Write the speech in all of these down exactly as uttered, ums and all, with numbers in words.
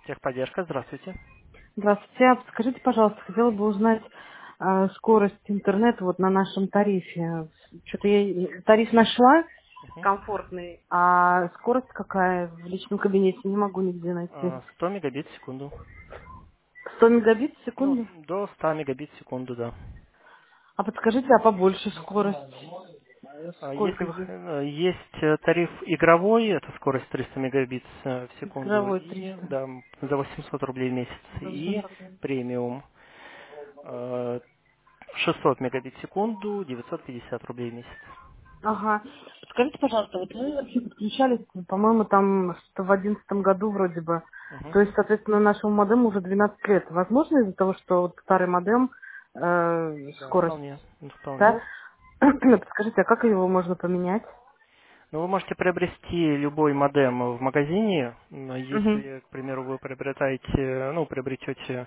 Техподдержка, здравствуйте. Здравствуйте. А подскажите, пожалуйста, хотела бы узнать э, скорость интернета вот на нашем тарифе. Что-то я и- тариф нашла Мгм. комфортный, а скорость какая в личном кабинете не могу нигде найти. А, сто мегабит в секунду. сто мегабит в Ну, секунду? до ста мегабит в секунду, да. А подскажите, а побольше скорость? Э, А Сколько Если вы х- здесь? э, есть э, тариф игровой, это скорость триста мегабит э, в секунду, Игровой и триста. да, за восемьсот рублей в месяц, За и восемьсот рублей. премиум э, шестьсот мегабит в секунду, девятьсот пятьдесят рублей в месяц. Ага. Скажите, пожалуйста, вот мы вообще подключались, по-моему, там что в одиннадцатом году вроде бы. Мгм. То есть, соответственно, нашему модему уже двенадцать лет. Возможно из-за того, что вот старый модем, э, Да, скорость, вполне, ну, вполне. да? Подскажите, а как его можно поменять? Ну, вы можете приобрести любой модем в магазине, но Угу. если, к примеру, вы приобретаете, ну, приобретете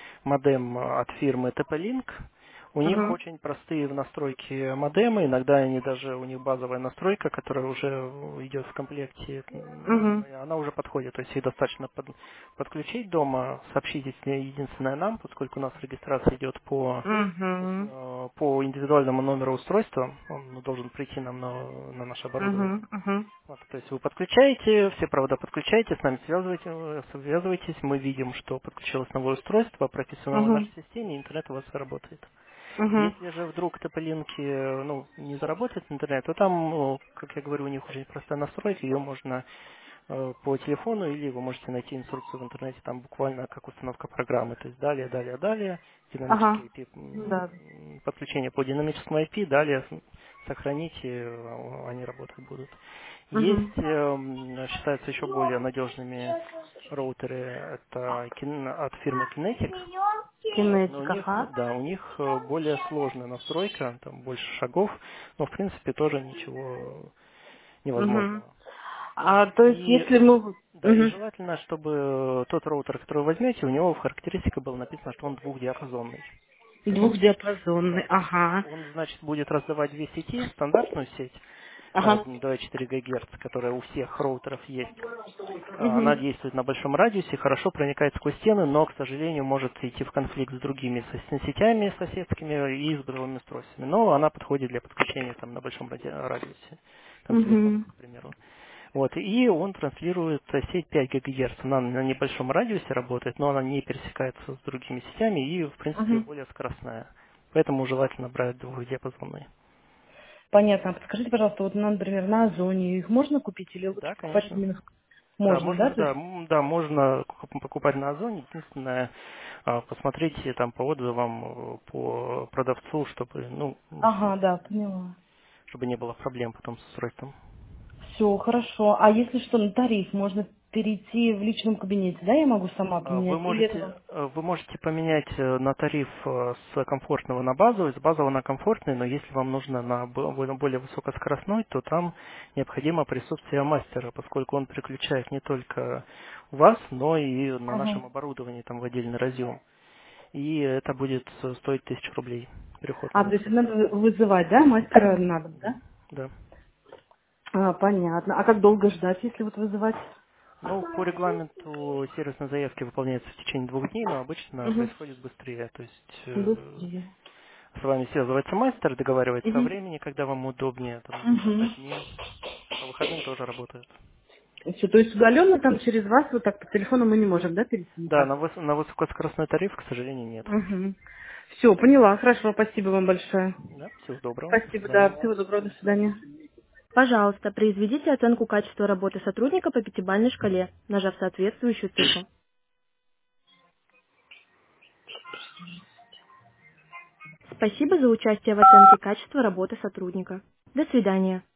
модем от фирмы тэ пэ-Link. У них Угу. очень простые в настройке модемы, иногда они даже, у них базовая настройка, которая уже идет в комплекте, м, Угу. она уже подходит, то есть их достаточно под- подключить дома, сообщите с ней единственное нам, поскольку у нас регистрация идет по, Угу. э, по индивидуальному номеру устройства, он должен прийти нам на, на наше оборудование. Угу. Угу. Вот, то есть вы подключаете, все провода подключаете, с нами связываете- э, связываетесь, мы видим, что подключилось новое устройство, прописано в Угу. нашей системе, и интернет у вас работает. Угу. Если же вдруг тополинки ну, не заработает интернет, то там, ну, как я говорю, у них очень простая настройка, ее можно э, по телефону, или вы можете найти инструкцию в интернете, там буквально как установка программы, то есть далее, далее, далее, Ага. динамический ай пи, Да. м, подключение по динамическому ай пи, далее сохраните, э, они работать будут. Угу. Есть, эм, считаются еще более надежными роутеры, это Kin- от фирмы Kinetic, вот, но у Кинетик, них, ага. да, у них э, более сложная настройка, там больше шагов, но в принципе тоже ничего Угу. невозможного. А то есть, И если мы... да, и Угу. желательно, чтобы тот роутер, который вы возьмете, у него в характеристиках было написано, что он двухдиапазонный. То есть он, Двухдиапазонный, да, то есть ага. он, значит, будет раздавать две сети, стандартную сеть, а, Ага. два и четыре ГГц, которая у всех роутеров есть. А, Она Угу. действует на большом радиусе, хорошо проникает сквозь стены, но, к сожалению, может идти в конфликт с другими сос- сетями соседскими и с бытовыми устройствами. Но она подходит для подключения там, на большом ради- радиусе, там, телефонов, Угу. к примеру. Вот, и он транслирует э, сеть пять ГГц. Она на небольшом радиусе работает, но она не пересекается с другими сетями и, в принципе, Угу. более скоростная. Поэтому желательно брать двухдиапазонные. Понятно. А подскажите, пожалуйста, вот, ну, например, на Озоне их можно купить или лучше Да, покупать конечно. именно в- Да, можно, да? можно, То да, есть... м, да, можно ку- покупать на Озоне. Единственное, а, посмотрите там по отзывам э, по продавцу, чтобы, ну, Ага, да, поняла. чтобы не было проблем потом с устройством. Все, хорошо. А если что, на тариф можно перейти в личном кабинете, да, я могу сама А, Вы поменять? Или это можете, вам? э, вы можете поменять э, на тариф э, с комфортного на базовый, с базового на комфортный, но если вам нужно на бо- более более высокоскоростной, то там необходимо присутствие мастера, поскольку он переключает не только вас, но и на Ага. нашем оборудовании там в отдельный разъем. И это будет э, стоить тысячу рублей, переход на А, то есть надо высокоскоростной. вы- вызывать, да, мастера надо, Да, да? да. А, понятно. А как долго ждать, если вот вызывать? Ну, по регламенту сервисной заявки выполняется в течение двух дней, но обычно Угу. происходит быстрее. То есть э, Быстрее. с вами связывается мастер, договаривается о Угу. времени, когда вам удобнее, там, с Угу. одним. По выходным тоже работают. Все, то есть удаленно там через вас вот так по телефону мы не можем, да, перейти Да, никак? на, выс- на высокоскоростной тариф, к сожалению, нет. Угу. Все, поняла. Хорошо, спасибо вам большое. Да, всего доброго, до Спасибо, да. свидания. Всего доброго, до свидания. Пожалуйста, произведите оценку качества работы сотрудника по пятибалльной шкале, нажав соответствующую цифру. Спасибо за участие в оценке качества работы сотрудника. До свидания.